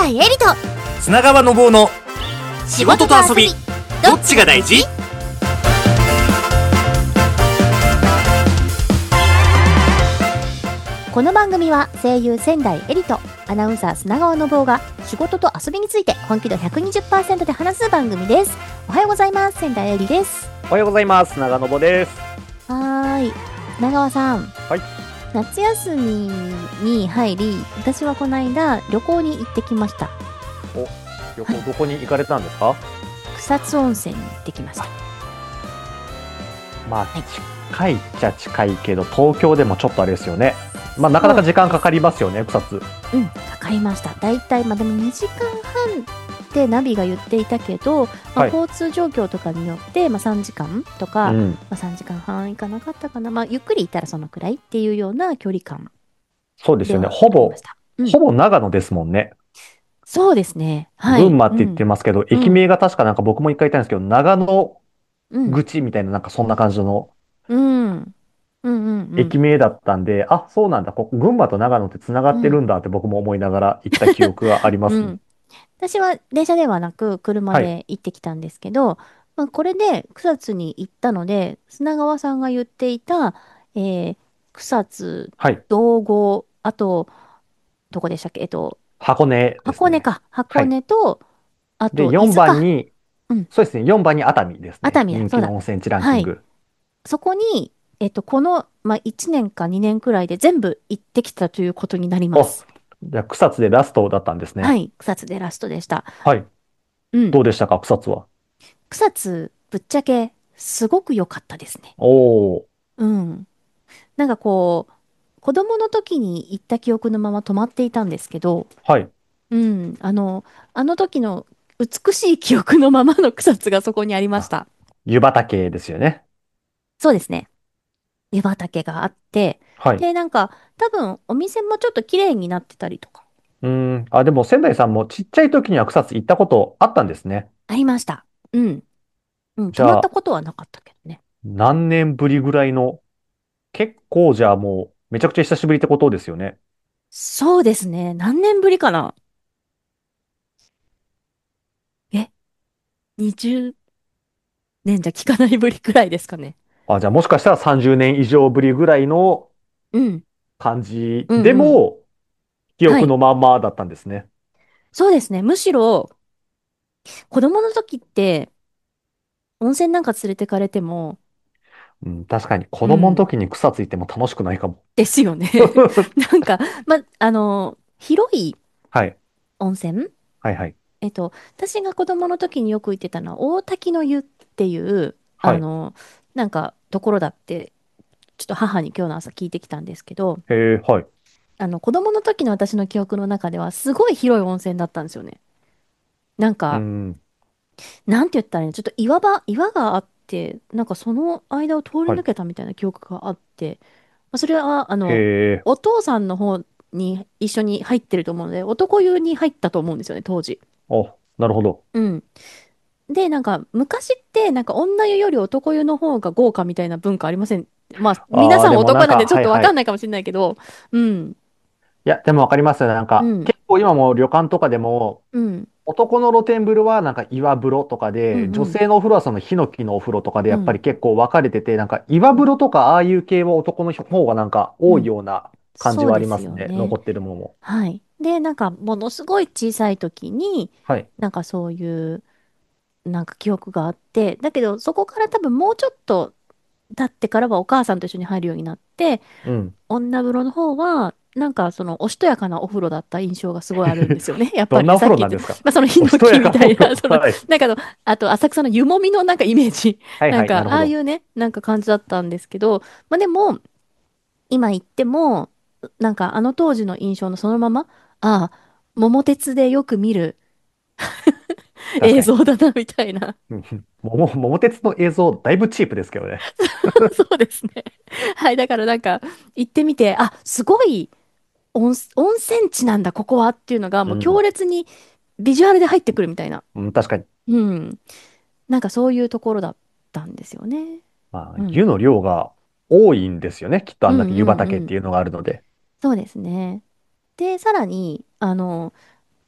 代エリと砂川信夫の仕事と遊びどっちが大事？この番組は声優仙台エリとアナウンサー砂川信夫が仕事と遊びについて本気度 120% で話す番組です。おはようございます。仙台エリです。 おはようございます。砂川信夫です。 はーい、砂川さん。 はい。 夏休みに入り、私はこの間旅行に行ってきました。 お、旅行どこに行かれたんですか？ 草津温泉に行ってきました。 まあ、近いっちゃ近いけど東京でもちょっとあれですよね。まあなかなか時間かかりますよね、草津。 かかりました。だいたいでも2時間半ってナビが言っていたけど、交通状況とかによって、3時間とか、3時間半いかなかったかな、ゆっくり行ったらそのくらいっていうような距離感。 そうですよね。ほぼ長野ですもんね。 そうですね。はい。 群馬って言ってますけど、駅名が確か僕も一回行ったんですけど、長野口みたいなそんな感じの駅名だったんで、あ、そうなんだ、ここ群馬と長野って繋がってるんだって僕も思いながら行った記憶がありますね。 私は電車ではなく車で行ってきたんですけど、これで草津に行ったので、砂川さんが言っていた、草津、道後、あと、どこでしたっけ？ 箱根ですね。 箱根か。箱根と、あと、 で、4番に、そうですね、4番に熱海ですね。 熱海だ、 人気の温泉地ランキング。 そこに、この、1年か2年くらいで全部行ってきたということになります。 じゃあ、草津でラストだったんですね。 はい、草津でラストでした。 はい。どうでしたか、草津は。 草津、ぶっちゃけ、すごく良かったですね。 おー。 なんかこう、子供の時に行った記憶のまま止まっていたんですけど、 はい。 あの時の美しい記憶のままの草津がそこにありました。 湯畑ですよね。 そうですね。湯畑があって、 はい。 で、多分お店もちょっと綺麗になってたりとか。 でも仙台さんもちっちゃい時には草津行ったことあったんですね。 ありました。泊まったじゃあ、 ことはなかったけどね。 何年ぶりぐらいの、結構じゃあもう、めちゃくちゃ久しぶりってことですよね。 そうですね。何年ぶりかな？え、20年じゃ聞かないぶりくらいですかね。 じゃあもしかしたら30年以上ぶりぐらいのうん。 感じうんうん。 でも、記はい。 憶のまんまだったんですね。 そうですね。むしろ、子供の時って、温泉なんか連れてかれても、 確かに子供のうん。 時に草ついても楽しくないかも。 ですよね。なんか、広いはい。 温泉。 はいはい。 私が子供の時によく行ってたのは、大滝の湯っていう、 はい。 ところだって、ちょっと母に今日の朝聞いてきたんですけど、 へえ、はい。 子供の時の私の記憶の中では、すごい広い温泉だったんですよね。なんか、 うん。 なんて言ったらいいの、ちょっと岩があって、その間を通りはい。 抜けたみたいな記憶があって、それは、 へえ、 お父さんの方に一緒に入ってると思うので、男湯に入ったと思うんですよね、当時。 なるほど。 うん。で、昔って、女湯より男湯の方が豪華みたいな文化ありません？皆さんでも男なんでちょっとわはいはい。 かんないかもしれないけど、うん、 いや、でもわかりますよ。 うん、 結構今も旅館とかでも、 うん、 男の露天風呂は岩風呂とかで、 うん、うん、 女性のお風呂はそのヒノキのお風呂とかでやっぱうん、 り結構分かれてて、岩風呂とかああいう系は男の方が多いうん。 ような感じはあそうですりますね。 よね。 残ってるものも。 はい。で、ものすごい小さい時に、 はい。 そういう、記憶があって、だけど、そこから多分もうちょっと経ってからはお母さんと一緒に入るようになって、 うん。 女風呂の方は、その、おしとやかなお風呂だった印象がすごいあるんですよね。やっぱりね、 どんなおさっき言って、 風呂なんですか？ そのヒノおしとやキみたいな、 かなお風呂。はい。 あと、浅草の湯もみのイメージ、 はいはい、なるほど。 ああいうね、感じだったんですけど、でも、今言っても、あの当時の印象のそのまま、ああ、桃鉄でよく見る確かに。 映像だな、みたいな。 桃鉄の映像、だいぶチープですけどね。 そうですね。はい、だから行ってみて、あ、すごい温泉地なんだ、ここはっていうのが、もう強うん。 烈にビジュアルで入ってくるみたいな。 うん、確かに。 うん。そういうところだったんですよね。うん。 湯の量が多いんですよね。きっとあうんんだけ湯うんうん。 畑っていうのがあるので。 そうですね。で、さらに、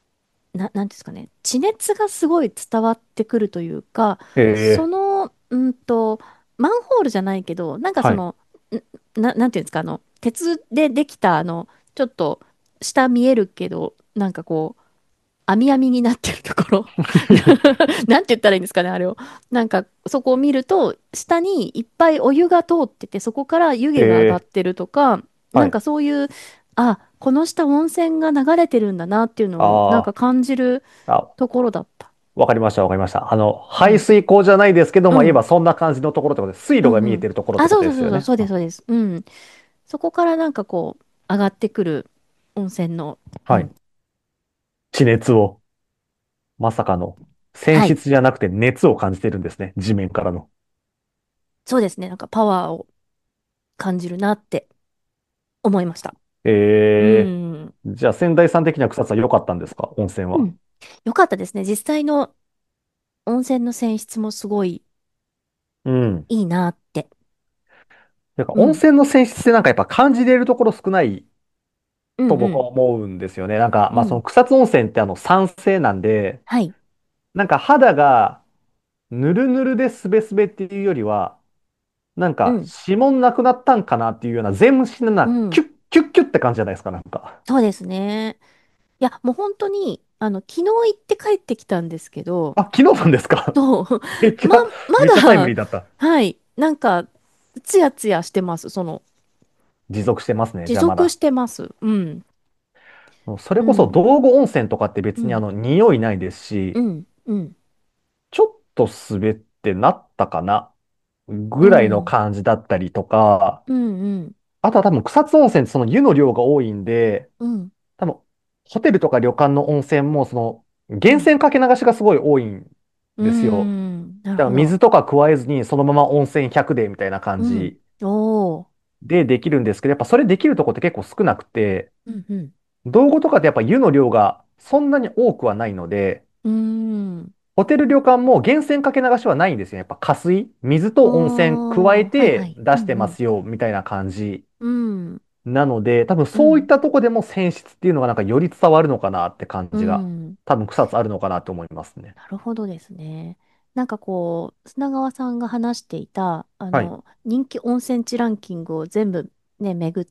なんていうんですかね、地熱がすごい伝わってくるというか、そええ、 の、マンホールじゃないけど、なんかはい。 なんていうんですか、鉄でできた、ちょっと下見えるけど、なんかこう、網網になってるところなんて言ったらいいんですかね、あれを。なんか、そこを見ると、下にいっぱいお湯が通ってて、そこから湯気が上がっええ、 てるとか、なんかはい。 そういう、あ、この下温泉が流れてるんだなっていうのを、なんかあ感じるあ、 ところだった。 わかりました、わかりました。排うん。 水溝じゃないですけど、まあ、言えばうん。 そんな感じのところってことで、水路が見えうんうん。 てるところってあ、 ことそうそうそうそう、 ですよね。 そうです、 あ、 そうです。うん。そこからなんかこう、上がってくる温泉の、うはい。 ん。 地熱を、まさかの、泉はい。 質じゃなくて熱を感じてるんですね。地面からの。 そうですね。なんかパワーを感じるなって思いました。うええ、 ん。 じゃあ、仙台さん的には草津は良かったんですか、温泉は？ うん。よかったですね。実際の温泉の泉質もすごいうん。 いいなって。 なんかうん。 温泉の泉質ってなんかやっぱ感じれるところ少ないと僕はうんうん。 思うんですよね。なんか、まあそのうん。 草津温泉って酸性なんで、 はい。 なんか肌がぬるぬるでスベスベっていうよりは、なんかうん。 指紋なくなったんかなっていうような全身うなキん。 ュッキュッキュッって感じじゃないですか、なんか。 そうですね。いや、もう本当に、昨日行って帰ってきたんですけど、 あ、昨日なんですか？ そう、 めっちゃ、めっちゃタイムまだ、 リーだった。 はい、なんか、ツヤツヤしてます。 持続してますね、 持続しじゃあまだ。 てます。うん。 それこそうん。 道後温泉とかって別にうん。 匂いないですし、 うん。うん。 ちょっと滑ってなったかなぐらいのうん。 感じだったりとか、 うん。うん。 あとは多分草津温泉ってその湯の量が多いんで、 うん。 多分ホテルとか旅館の温泉もそのうん。 源泉かけ流しがすごい多いんうですよ。 ん。なるだからほど。 水とか加えずにそのまま温泉100でみたいな感うん。 じおー。 でできるんですけど、やっぱそれできるとこって結構少なくて、 うん。うん。 道後とかってやっぱ湯の量がそんなに多くはないので、 うーん。 ホテル旅館も源泉かけ流しはないんですよね。やっぱ加水、水と温泉加えおー。はいはい。うん。 て出してうん。 ますよみたいな感じうん。 なので、多分うん。 そういったとこでも泉質っていうのがなんかより伝わるのかなって感うじが、 ん。 多分草津あるのかなと思いますね。 なるほどですね。なんかこう、砂川さんが話していた、 はい。 人気温泉地ランキングを全部ね、巡って、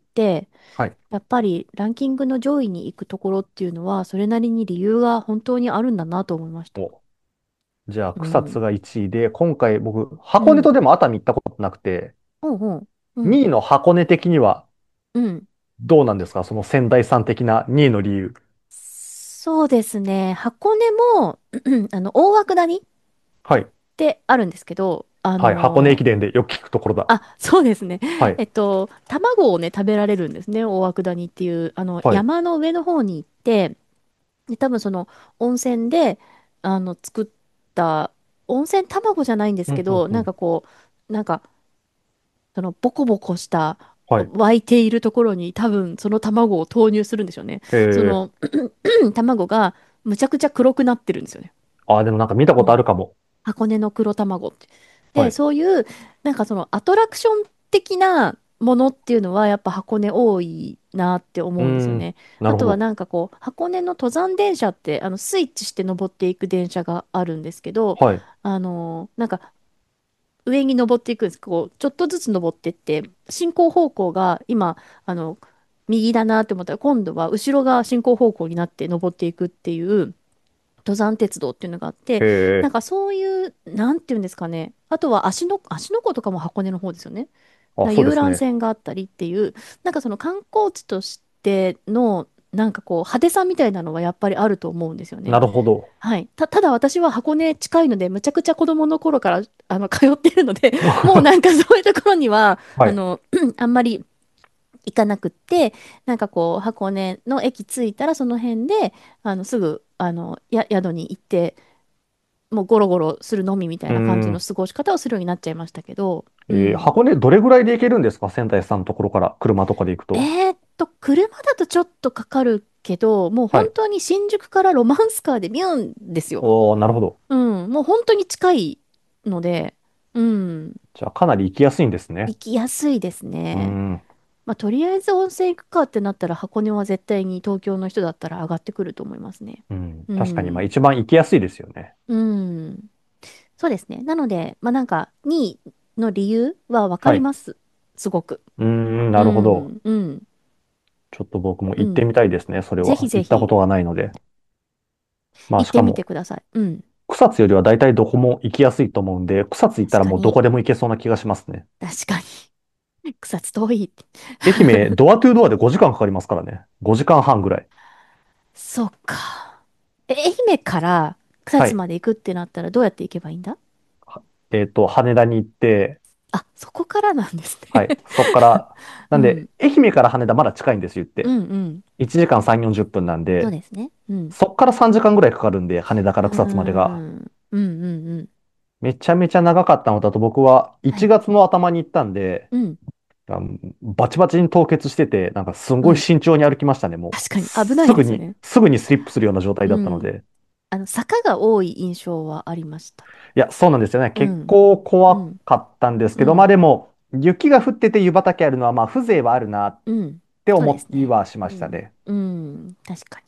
はい。 やっぱりランキングの上位に行くところっていうのは、それなりに理由が本当にあるんだなと思いました。 お、じゃあうん。 草津が1位で、今回僕、箱根とうん。 でも熱海行ったことなくて、 うんうん。うん。 2位の箱根的にはうん。 どうなんですか、その仙台さん的な2位の理由？ そうですね。箱根も、大涌谷っはい。 てあるんですけど、 はい。箱根駅伝でよく聞くところだ。 あ、そうですね。 はい。 卵をね、食べられるんですね。大涌谷っていう、 はい。 山の上の方に行って、で、多分その温泉で、作った温泉卵じゃないんですうんうんけど、 うん。 なんか、そのボコボコしたはい。 沸いているところに多分その卵を投入するんでしょうね。 えー、 その卵がむちゃくちゃ黒くなってるんですよね。 あ、でもなんか見たことあうん。 るかも。 箱根の黒卵って。で、 はい。 そういう、なんかそのアトラクション的なものっていうのはやっぱ箱根多いなってうー思うんですよん。 ね。あとはなるほど。 なんかこう、箱根の登山電車って、スイッチして登っていく電車があるんですけど、 はい。 なんか上に登っていくんです。こう、ちょっとずつ登ってって、進行方向が今、あの、右だなって思ったら、今度は後ろが進行方向になって登っていくっていう、登山鉄道っていうのがあって、なんえかそういう、なんていうんですかね。あとは芦ノ湖とかも箱根の方ですよね。 あ、 遊覧そうですね。 船があったりっていう、なんかその観光地としての、なんかこう派手さみたいなのはやっぱりあると思うんですよね。 なるほど。 はい。ただ私は箱根近いので、むちゃくちゃ子供の頃から通ってるので、もうなんかそういうところには、 はい。 あんまり行かなくって、なんかこう、箱根の駅着いたらその辺で、すぐ、宿に行って、もうゴロゴロするのみみたうーいな感じのん。 過ごし方をするようになっちゃいましたけど、うん。 箱根どれぐらいで行けるんですか、仙台さんのところから車とかで行くと？ 車だとちょっとかかるけど、もうはい。 本当に新宿からロマンスカーでビューンですよ。 おー、なるほど。 うん。もう本当に近いので、うん。 じゃあかなり行きやすいんですね。 行きやすいですうーね。 ん。 まあ、とりあえず温泉行くかってなったら、箱根は絶対に東京の人だったら上がってくると思いますね。 うん。 う確かに、まあん。 一番行きやすいですよね。 うん。そうですね。なので、まあ、なんか、2位の理由はわかはい。 ります。すごく。 うーん、 うなるほど。 ん。うん。 ちょっと僕もうん。 行ってみたいですね、それぜひは。 ぜひ、 行ったことがないので。まあ行ってみてしかも、 ください。うん。 草津よりは大体どこも行きやすいと思うんで、草津行ったらもうど確かに。 こでも行けそうな気がしますね。 確かに。草津遠いって。 愛媛、ドアトゥードアで5時間かかりますからね。5時間半ぐらい。 そっか。愛媛から草はい。 津まで行くってなったらどうやって行けばいいんだ？ は羽田に行って、 あ、そこからなんですね。 はい。そこから、なんで、 うん。 愛媛から羽田まだ近いんですよ、言って。 うんうん。 1時間3、40分なんで、 そうですね。うん。 そっから3時間ぐらいかかるんで、羽田かうーら草津までが。 ん。うんうんうん。 めちゃめちゃ長かったのだと僕は1 はい。 月の頭に行ったんで、 うん。 バチバチに凍結してて、なんかすんごいうん。 慎重に歩きましたね、もう。 確かに危ないですよね。 すぐにスリップするような状態だったのうん。 で。 坂が多い印象はありましたね。 いや、そうなんですよね。結うん。 構怖うん。 かったんですけど、まあうん。 でも、雪が降ってて湯畑あるのは、まあ風情はあるなっうん。 てそうで思いすね。 はしまうん。 したね。 うん。確かに。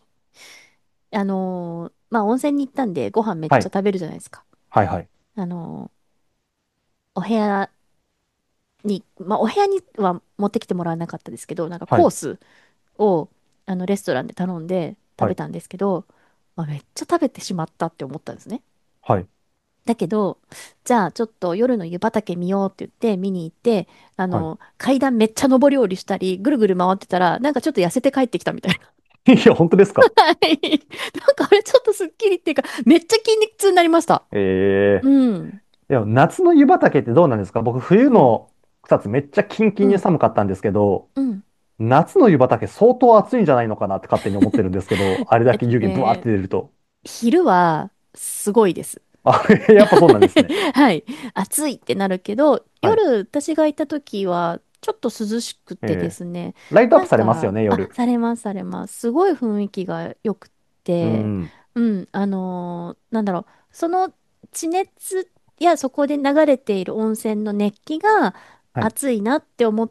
まあ、温泉に行ったんで、ご飯めっはい。 ちゃ食べるじゃないですか。 はいはい。 あのお部屋まあ、お部屋には持ってきてもらわなかったですけど、なんかはい。 コースを、レストランで頼んで食はい。 べたんですけど、まあ、めっちゃ食べてしまったって思ったんですね。 はい。 だけど、じゃあちょっと夜の湯畑見ようって言って見に行って、 はい。 階段めっちゃ上り下りしたり、ぐるぐる回ってたら、なんかちょっと痩せて帰ってきたみたいな。 いや、本当ですか？ はい。なんかあれちょっとスッキリっていうか、めっちゃ筋肉痛になりました。 ええうん。 でも夏の湯畑ってどうなんですか？僕、冬うん。 の草津めっちゃキンキンにうん。 寒かったんですけど、 うん。 夏の湯畑相当暑いんじゃないのかなって勝手に思ってるんですけど、あれだけ湯気ブワーって出ると。 昼はすごいです。 あ、やっぱそうなんですね。 はい。暑いってなるけど、 はい。 夜、私がいた時は、ちょっと涼しくてでえすね、 ライトアッなんか、 プされますよね、夜。 されます、されます。すごい雰囲気が良くて、 うん。 うん、なんだろう、その地熱やそこで流れている温泉の熱気がはい。 暑いなって思って、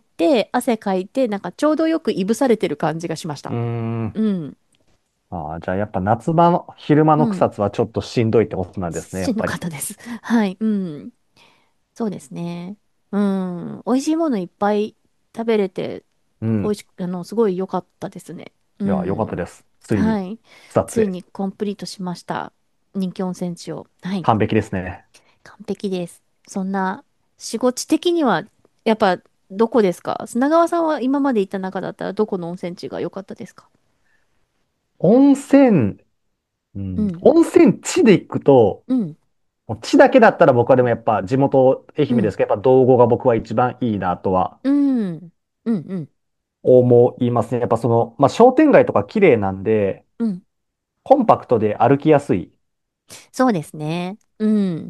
汗かいて、なんかちょうどよくいぶされてる感じがしましうーた。 ん。 うん、 じゃあやっぱ夏場の昼間の草うん。 津はちょっとしんどいってことなんですね、やっしんどぱり。 かったです。はい、うん。そうですね。うん。美味しいものいっぱい食べれて、 うん。 美味しく、すごい良かったですね。ういや、よかったん。 です。ついにはい。 草津へ。 ついにコンプリートしました。人気温泉地を。はい。 完璧ですね。 完璧です。そんな、仕事的には、やっぱ、どこですか？砂川さんは今まで行った中だったら、どこの温泉地が良かったですか？ 温泉、 うん。 温泉地で行くと、 うん。 もう地だけだったら僕はでもやっぱ地元愛うん。 媛ですけど、やっぱ道後が僕は一番いいなとはうん。うん。うん。 思いますね。やっぱまあ商店街とか綺麗なんで、 うん。 コンパクトで歩きやすい。 そうですね。うん。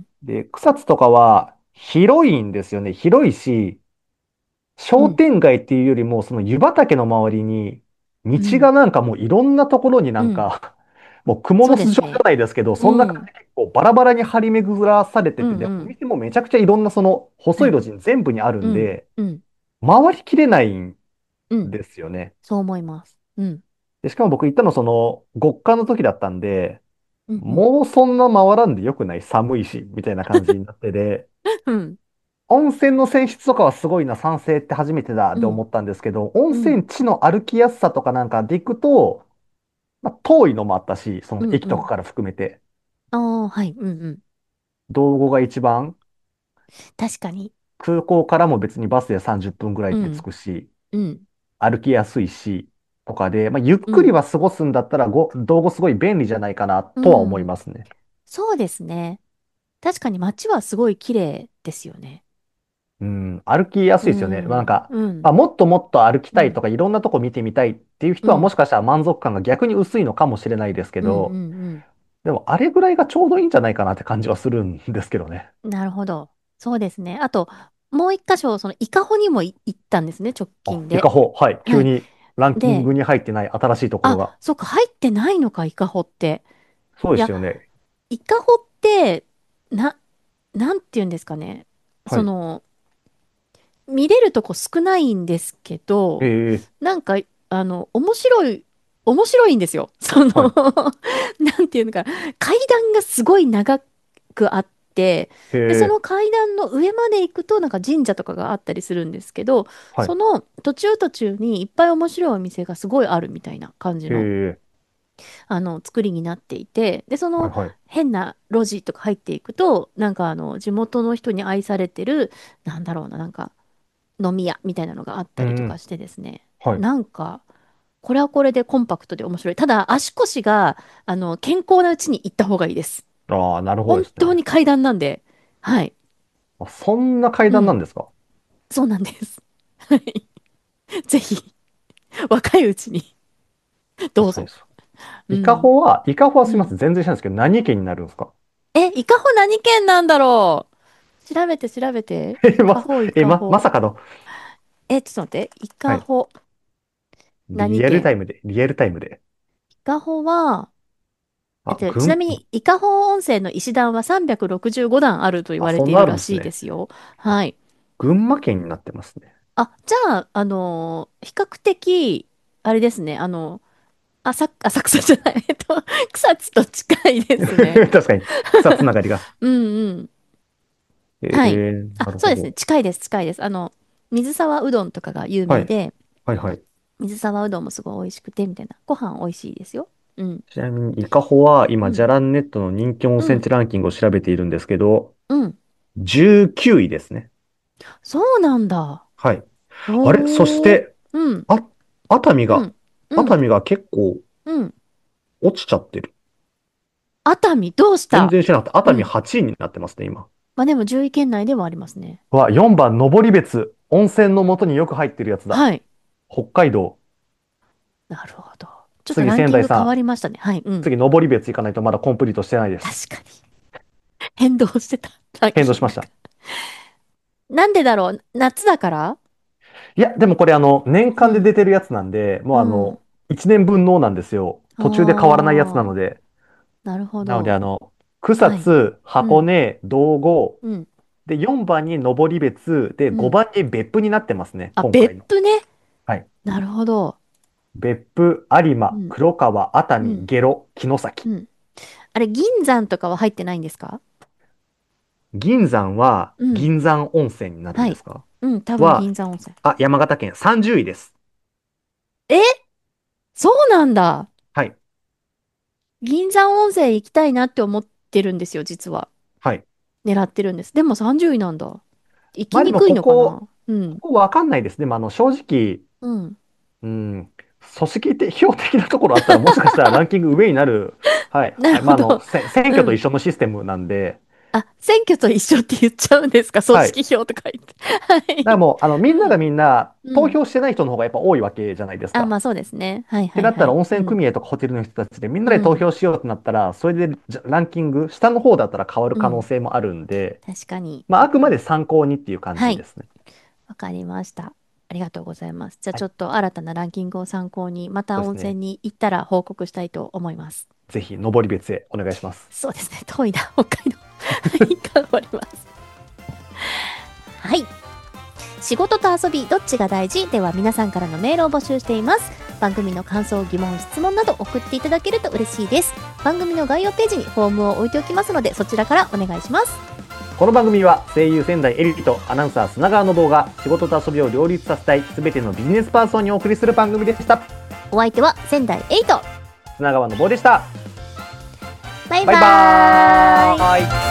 で、草津とかは広いんですよね。広いし、商うん。 店街っていうよりも、その湯畑の周りに、道うん。 がなんかもういろんなところになうん。 んか、もう蜘蛛そうの巣状じゃですね。 ないですけど、そんなうん。 感じで結構バラバラに張り巡らされてて、 うん。 で、おうん。 店もめちゃくちゃいろんなその細いはい。 路地に全部にあるうん。 んで、 うん。 回りきれないんうん。 ですよね。 そう思います。うん。 で、しかも僕行ったの極寒の時だったんで、 うん。うん。 もうそんな回らんでよくない？寒いし、みたいな感じになってで、 うん。 温泉の泉質とかはすごいな、賛成って初めてだっうん。 て思ったんですけど、温うん。 泉地の歩きやすさとかなんかで行くと、まあ、遠いのもあったし、そのうん。うん。 駅とかから含めて、 ああ、はい。うん。うん。 道後が一番、 確かに。 空港からも別にバスで30分ぐらいで着うん。 くし、 うん。 歩きやすいし、とかで、まあ、ゆっうん。 くりは過ごすんだったら道後すごい便利じゃないかなうとは思いん。 ますね。 そうですね。確かに街はすごい綺麗ですよね。 うん、歩きやすういですよね。まあ、なんん。 か、 うん。 まあ、もっともっと歩きうん。 たいとか、いろんなとこ見てみたいっていう人はもうん。 しかしたら満足感が逆に薄いのかもしれないですけうん。 ど、 うんでもあれぐらいがちょうどいいんじゃないかなって感じはするんですけどね。 うん。なるほど。そうですね。あと、もう一箇所、伊香保にも行ったんですね、直あ、 近で。 伊香保、はい、 はい。 急にランキンで、 グに入ってない新しいところが。 そっか、入ってないのか、伊香保って。 そういや、 ですよね。 伊香保って、な、なんて言うんですかね。 はい。 その、 見れるとこ少ないんですけど、 ええ、 なんか、面白いんですよ。 はい。 なんていうのかな、階段がすごい長くあって、で、そへえ、 の階段の上まで行くと、なんか神社とかがあったりするんですけど、 はい。 その途中途中にいっぱい面白いお店がすごいあるみたいな感じの、 へえ、 作りになっていて、で、そのはいはい。 変な路地とか入っていくと、なんか地元の人に愛されてる、なんだろうな、なんか飲み屋みたいなのがあっうん、 たりとかしてですね、 はい。 なんか、これはこれでコンパクトで面白い。ただ、足腰が、健康なうちに行った方がいいです。 ああ、なるほど本ですね。 当に階段なんで、はい。 あ、そんな階うん、 段なんですか？ そうなんです。はい。ぜひ、若いうちに、どうぞ。 確かにそう。 うん。 伊香保はすみません。 うん。 全然知らないんですけど、何県になるんですか？ 伊香保何県なんだろう。調べて、調べて。伊香保、伊香ま保。 さかの。 ちょっと待って。伊はい。 香保、何リアルタ県？ イムで、リアルタイムで。 伊香保は、 あ、 ちなみに、伊香保温泉の石段は365段あると言あ、 われそんなあているらしいでるんですね。 すよ。 あ、 はい。 群馬県になってますね。 あ、じゃあ、比較的、あれですね、浅草じゃない、草津と近いですね。 確かに、草つながりが。 うんうん。はい。あ、そうですね、 なるほど。 近いです、近いです。水沢うどんとかが有はい。 名で、 はいはい。 水沢うどんもすごい美味しくて、みたいな。ご飯美味しいですよ。うん。 ちなみに、伊香保は今、じうん。 ゃらんネットの人気温うん。 泉地ランキングを調べているんですけど、 うん。 19位ですね。 そうなんだ。 はい。あれそしおー。 て、 うん。 あ、熱海が、 うん。うん。 熱海が結構うん。 落ちちゃってる。 熱海どうした？ 全然知らなくて、熱海うん。 8位になってますね、今。 まあでも10位圏内ではありますね。 4番、登別。温泉の元によく入ってるやつだ。 はい。 北海道。 なるほど。ちょっと次、 ランキング変わ仙台さん。 りましたね。はい。うん。 次、登別行かないとまだコンプリートしてないです。 確かに。変動してた。ランキングが。 変動しました。 なんでだろう？夏だから？ いや、でもこれ年間でうん。 出てるやつなんで、もううん。 1年分のなんですよ。途中で変わらないやつなのああ、 で。 なるほなので、 ど。はい。 草津、 うん。 箱根、道後、 うん。 で、4番に登別、で、 うん。 5番に別府になってますね、 あ、 今回の。 別府ね。 はい。 なるほど。 別府、有馬、 うん。 黒川、熱海、 うん。 下呂、城崎。 うん。あれ、銀山とかは入ってないんですか？ 銀山はうん。 銀山温泉になるんはい。 ですか？ うん、多分は、 銀山温泉。 山形県30位です。 え、そうなんだ。 はい。 銀山温泉行きたいなって思ってるんですよ、実は。 はい。 狙ってるんです。でも30位なんだ。行まあでもきにくいのかな？うん。 ここわかんないですね。まあ、正直、 うん。 うん、組織票的なところあったら、もしかしたらランキング上になる。はい。 なるほど。 選挙と一うん。 緒のシステムなんで、 あ、選挙と一緒って言っちゃうんですか？組はい。 織票とか言って。はい。 だからもう、みんながうん。 みんな、投うん。 票してない人の方がやっぱ多いわけじゃないですあ、 か。 まあそうですね。はいってなったら、 はいはい。 温うん。 泉組合とかホテルの人たちでみんなで投うん。 票しようってなったら、それでランキング、下の方だったら変わる可能うん。 性もあるんで、 確かに。 まあ、あくまで参考にっていう感はい。 じですね。 わかりました。ありがとうございます。じゃあはい。 ちょっと新たなランキングを参考に、また温泉そうですね。 に行ったら報告したいと思います。 ぜひ、登別へお願いします。 そうですね。遠いな、北海道。はい、頑張ります。はい。仕事と遊び、どっちが大事では皆さんからのメールを募集しています。番組の感想、疑問、質問など送っていただけると嬉しいです。番組の概要ページにフォームを置いておきますので、そちらからお願いします。 この番組は声優仙台エリとアナウンサー砂川の動画仕事と遊びを両立させたい全てのビジネスパーソンにお送りする番組でした。 お相手は仙台エイト。 砂川の棒でした。 バイバイバーイ。 バーイ。